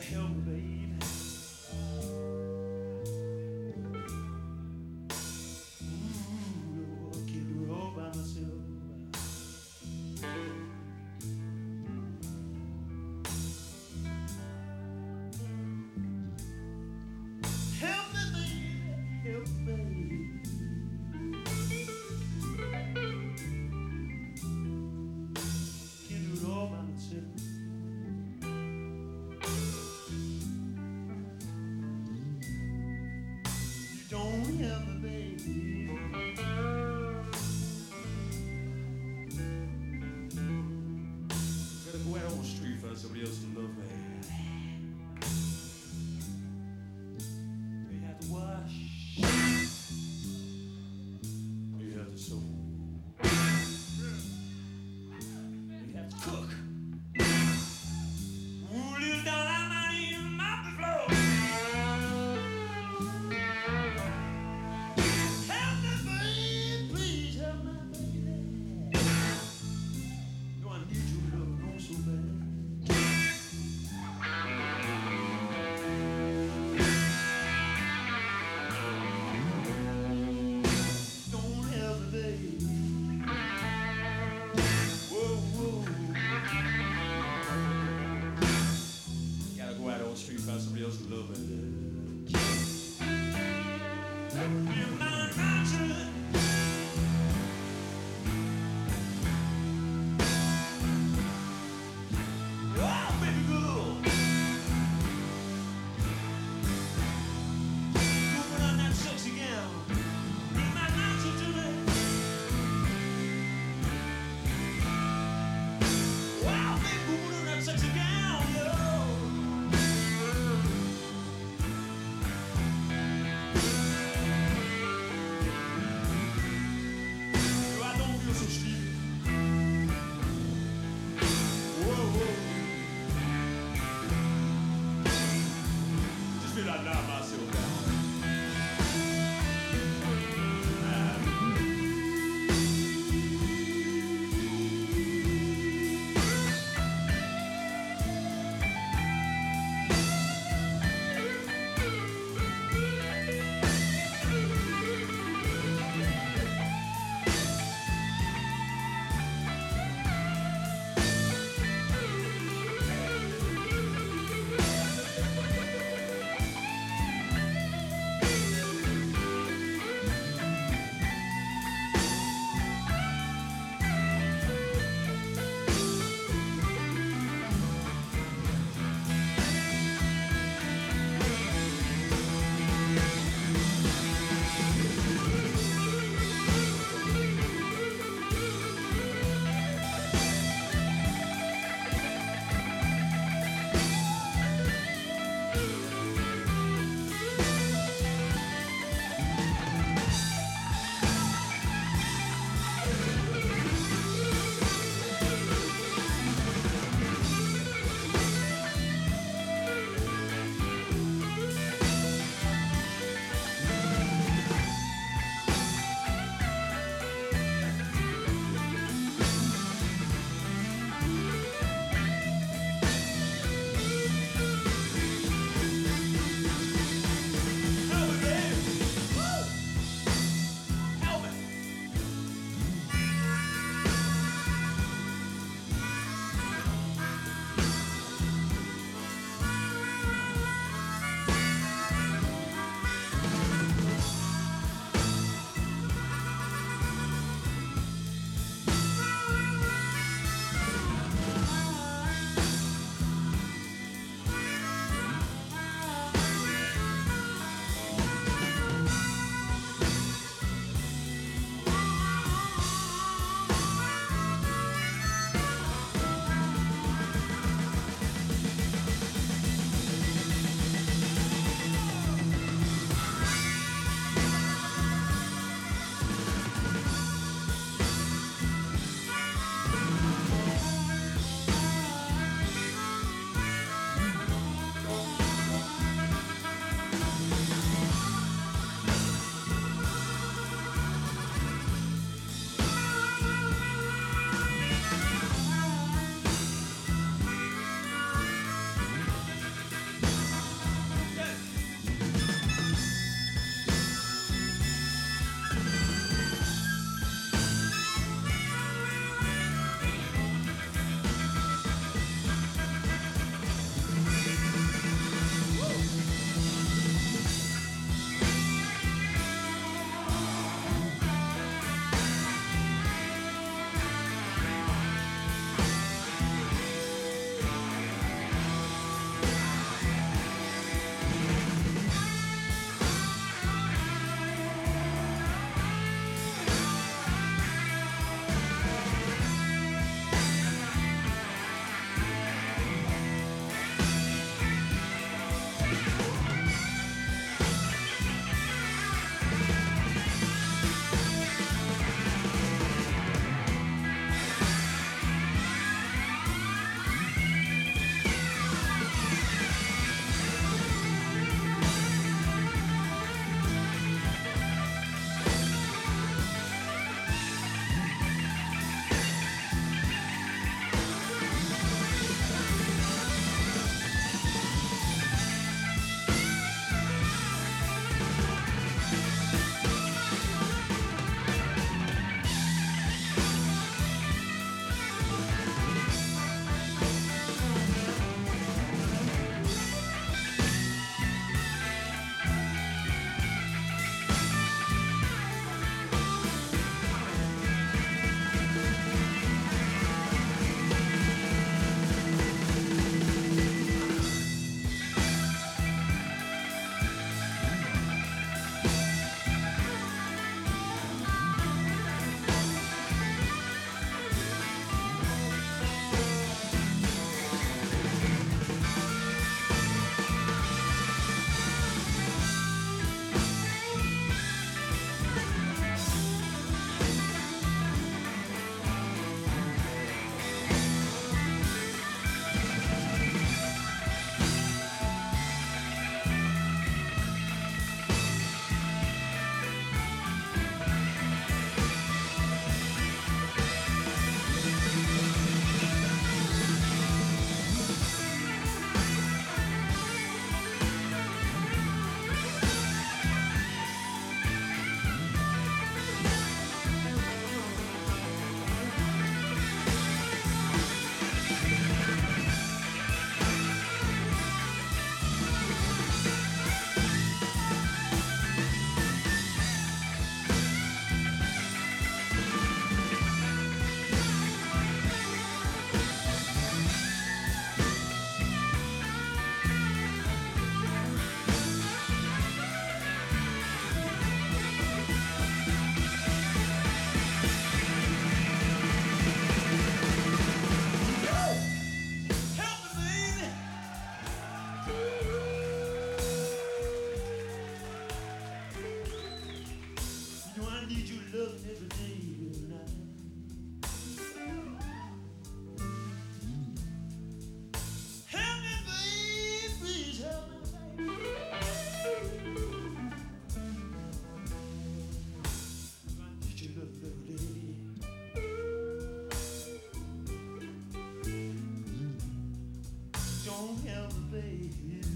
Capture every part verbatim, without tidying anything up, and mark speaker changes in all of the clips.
Speaker 1: Help me, baby. Ooh, I can't do it all by myself. Help me, baby. Help me. Can't do it all by myself. Don't help me, baby. Gotta go out on the street, find somebody else to love me. You have to wash. You have to sew. You have to cook. Ooh, little dynamite in my floor. Help me, baby, please help me, baby. No, I need your love, no, so bad. Don't help me, baby. Whoa, whoa. Gotta go out on the street, find somebody else to love me. In my mountain. Oh, baby girl. Moving on that sexy gown. In my mountain tonight. Wow, baby, moving on that sexy gown, yo. I don't feel so sleepy. Whoa, whoa. Just feel like knock myself down.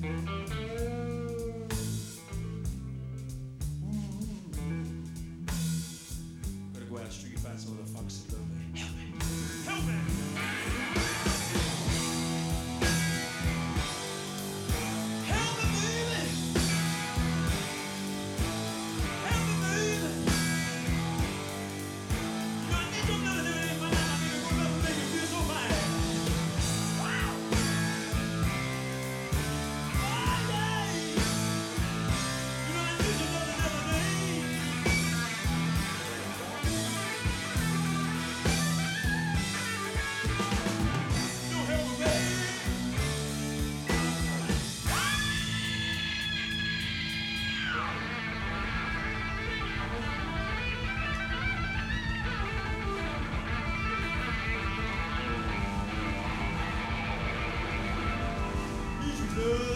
Speaker 1: Gotta go out the street and find some other foxes that love me. Help me! Help me! Help me, baby! Help me, baby! You know, I need your love in my life. I need your love to make me feel so fine. Wow! Oh, yeah! You know, I need your love every day. You help me, baby! Need your love.